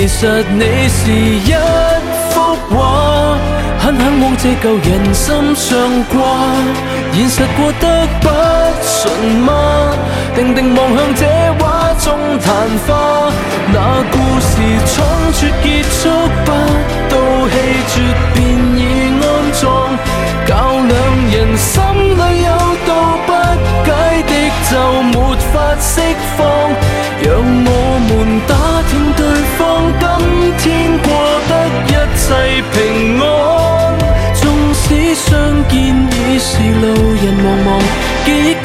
其實你是一幅畫，很向往這舊人心上掛，現實過得不順嗎？定定望向這畫中曇花，那故事倉促結束，不到氣絕便已安葬，教兩人心裏有道不解的就沒法釋放，讓我們打聽對方今天過得一切平安，縱使相見已是路人茫茫，記憶